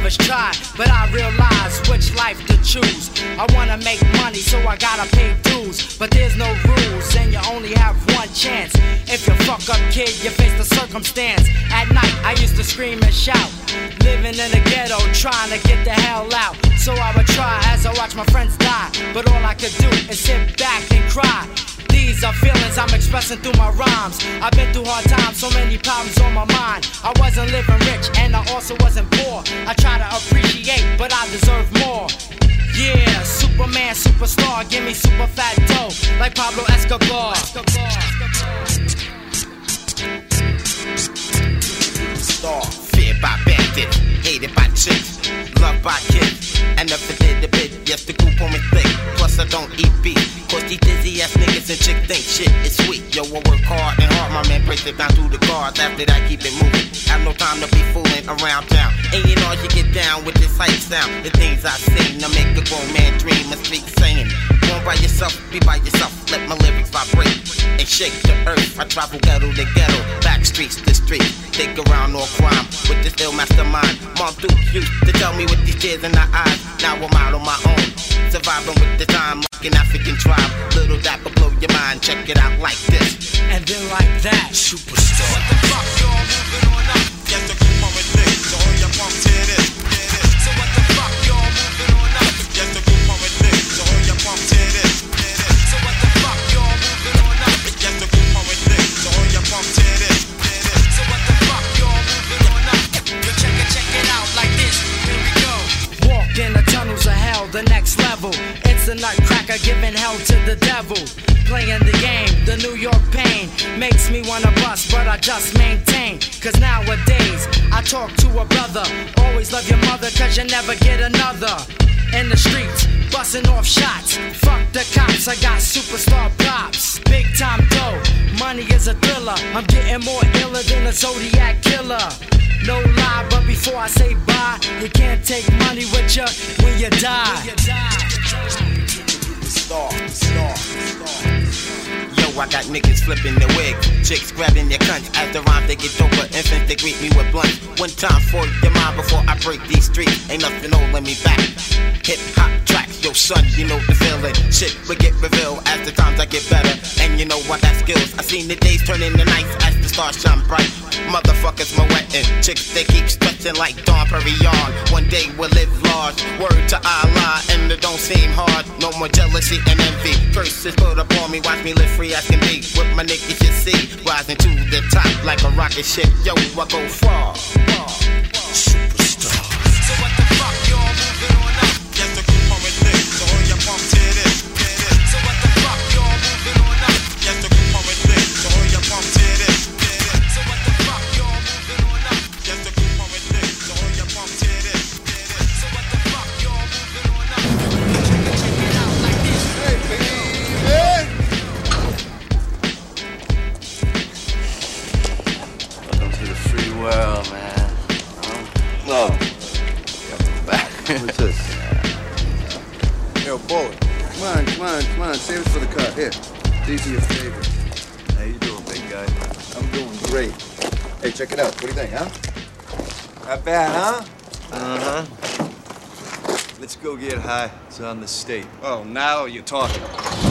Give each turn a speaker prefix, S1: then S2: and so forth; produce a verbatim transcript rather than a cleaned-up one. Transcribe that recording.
S1: was tried, but I realized which life to choose. I wanna make money, so I gotta pay dues. But there's no rules, and you only have one chance. If you fuck up, kid, you face the circumstance. At night, I used to scream and shout, living in the ghetto, trying to get the hell out. So I would try as I watch my friends die, but all I could do is sit back and cry. These are feelings I'm expressing through my rhymes. I've been through hard times, so many problems on my mind. I wasn't living rich, and I also wasn't poor. I try to appreciate, but I deserve more. Yeah, Superman, superstar, give me super fat dough, like Pablo Escobar.
S2: Star, feared by bandits, hated by chicks, loved by kids. I never did a bit, yes the group on me thick. Plus I don't eat beef, cause these dizzy ass niggas and chicks think shit is sweet. Yo, I work hard and hard, my man breaks it down through the cards. After that, keep it moving. Have no time to be fooling around town. And you know you get down with this hype sound. The things I sing, I make a grown man dream and speak singing. Go by yourself, be by yourself. Let my lyrics vibrate and shake the earth. I travel ghetto to ghetto, back streets to street. Dig around all crime with this ill mastermind. Mom Duke used to tell me with these tears in her eyes. Now I'm out on my own, surviving with the time like an African tribe. Little dapper blow your mind, check it out like this.
S1: And then like that, superstar.
S2: What the fuck, y'all moving on up? Yes, the group on with this, so all your pumps hear this. So what the fuck, y'all moving on up? Yes, the group on with this, so all your pumps hear this. So what the fuck, y'all moving on up? Yes, the group on with this, so all your pumps hear this. So what the fuck, y'all moving on up? Yo, check it, check it out like this. Here we go.
S1: Walk in the tunnels of hell, the next level. It's a nutcracker giving hell to the devil. Playing the game, the New York pain makes me wanna bust, but I just maintain. Cause nowadays, I talk to a brother. Always love your mother, cause you never get another. In the streets, busting off shots. Fuck the cops, I got superstar props. Big time dough, money is a thriller. I'm getting more iller than a Zodiac killer. No lie, but before I say bye, you can't take money with you when you die.
S2: Star, star, star. Yo, I got niggas flipping their wig, chicks grabbing their cunts. As the rhymes they get doper, infants they greet me with blunts. One time for your mind before I break these streets. Ain't nothing holding me back. Hip hop tracks, yo son, you know the feeling. Shit will get revealed as the times I get better. And you know I got skills. I seen the days turn into nights as the stars shine bright. Motherfuckers moetting, chicks they keep stretching like Dawn Perignon. One day we'll live large, word to Allah, and it don't seem hard. No more jealousy and envy. Curses put upon me, watch me live free as can be. With my niggas you see, rising to the top like a rocket ship. Yo, I go far, far, far. Superstar. So what the fuck, y'all moving on up? Yes, the group on with this, so all your pumps hear this. So what the fuck, y'all moving on up? Yes, the group on with this, so all your pumps hear this. So what the fuck, y'all moving on up? Yes, the group on with this, so all your pumps hear this. So what the fuck, y'all moving on up? Check it out like this. Hey, baby.
S3: Welcome to the free world, man. Oh, got me back.
S4: What's this? Yo, boy, come on, come on, come on, save it for the car. Here, these are your favorites.
S3: How you doing, big guy?
S4: I'm doing great. Hey, check it out. What do you think, huh?
S3: Not bad, huh? Uh-huh. Let's go get high. It's on the state.
S4: Oh, now you're talking.